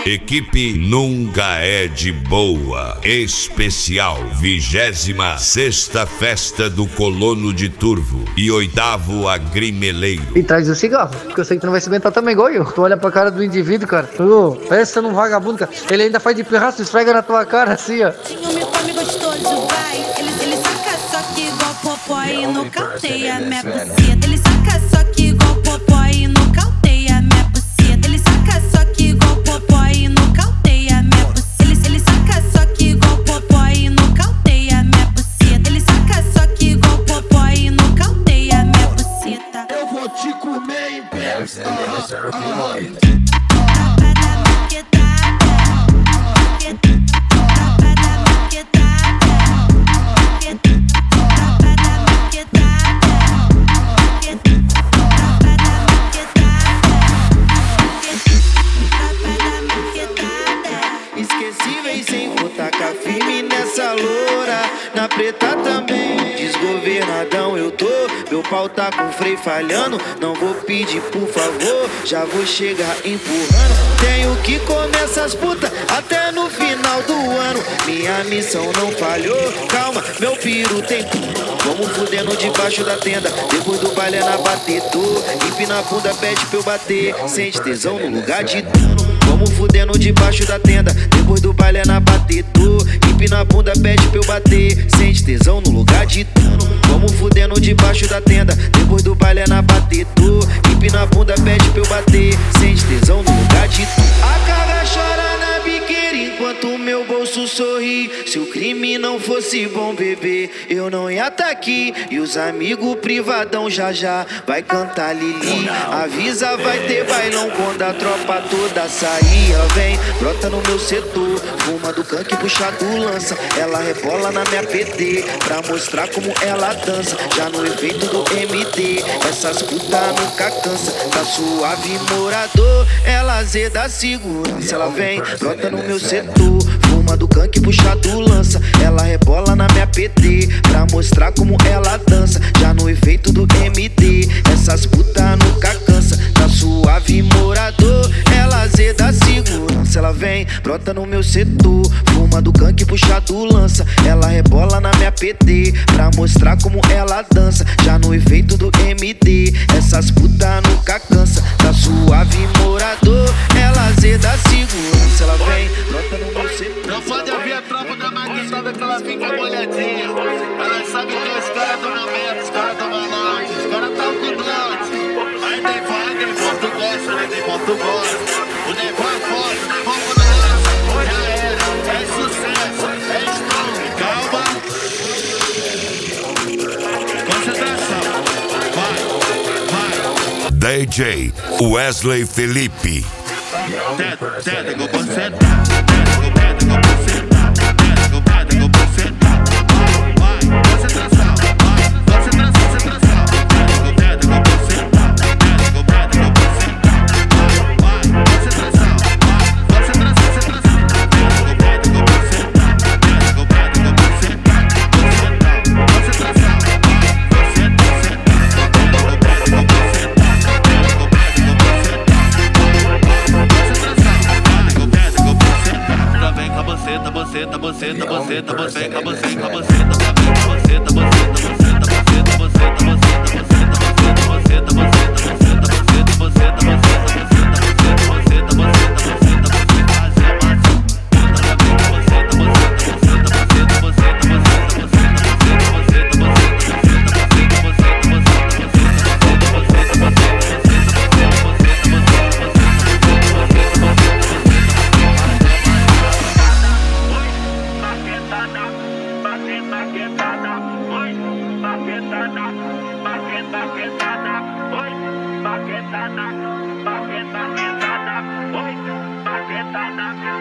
Equipe Nunca é de Boa. Especial 26ª Festa do Colono de Turvo e 8º Agrimeleiro. E traz o cigarro, porque eu sei que tu não vai se aguentar também igual eu. Tu olha pra cara do indivíduo, cara. Tu pensa num vagabundo, cara. Ele ainda faz de pirraça, esfrega na tua cara assim, ó. Me come gostoso, vai. Ele saca só que igual popó e nocauteia minha buceta. Ele saca só que igual popó e nocauteia minha buceta. Ele saca só que igual popó e nocauteia minha buceta. Ele saca só que igual popó e nocauteia minha buceta. Ele saca só que igual popó e nocauteia minha buceta. Eu vou te comer em pé. Esquecíveis sem tacar firme nessa loura. Na preta também, desgovernadão eu tô. Meu pau tá com freio falhando. Não vou pedir por favor, já vou chegar empurrando. Tenho que comer essas putas até no final do ano. Minha missão não falhou, calma, meu piru tem tudo. Vamos fudendo debaixo da tenda, depois do baile é na batedor. Empina a bunda, pede pra eu bater, sente tesão no lugar de dano. Vamos fudendo debaixo da tenda, depois do baile é na batedor. Empina a bunda, pede pra eu bater, sente tesão no lugar de dano. Vamos fudendo debaixo da tenda, depois do baile é na batedor. Empina a bunda, pede pra eu bater, sente tesão no lugar de dano. A cara chora na biqueira enquanto o meu bolso sorri. Se o crime não fosse bom, bebê, eu não ia tá aqui. E os amigos privadão já vai cantar Lili. Avisa, vai ter bailão quando a tropa toda sair. Vem, brota no meu setor, fuma do canque, puxa do lança. Ela rebola na minha PT pra mostrar como ela dança. Já no efeito do MD, essas putas nunca cansa. Tá suave morador, ela zeda a segurança. Ela vem, brota no meu setor, fuma do canque, puxa do lança. Ela rebola na minha PT pra mostrar como ela dança. Já no efeito do MD, essas putas nunca cansa. Tá suave morador, ela zeda a segurança. Ela vem, brota no meu setor, fuma do canque, puxa do lança. Ela rebola na minha PT pra mostrar como ela dança. Já no efeito do MD, essas putas nunca cansa. Tá suave morador, ela zeda a segurança. Ela vem, brota no meu setor. Não pode haver a tropa da maquinada que ela fica molhadinha. Ela sabe que os caras tão na meta, os caras tão malante, os caras tão com dote. Aí tem vaga, tem português, tem português. O negócio é forte, o negócio é lança. Já era, é sucesso, é estouro. Calma. Concentração. Vai. DJ Wesley Felipe. Tenta, vou concentrar. Tenta, vou concentrar. Tenta, vou concentrar. Vai, concentração. Vai, concentração. Tenta, vou concentrar. Tenta, vou concentrar. Vai, concentração. Vai, concentração. Tenta, vou concentrar. Tenta, vou concentrar. Concentração. Baquetada,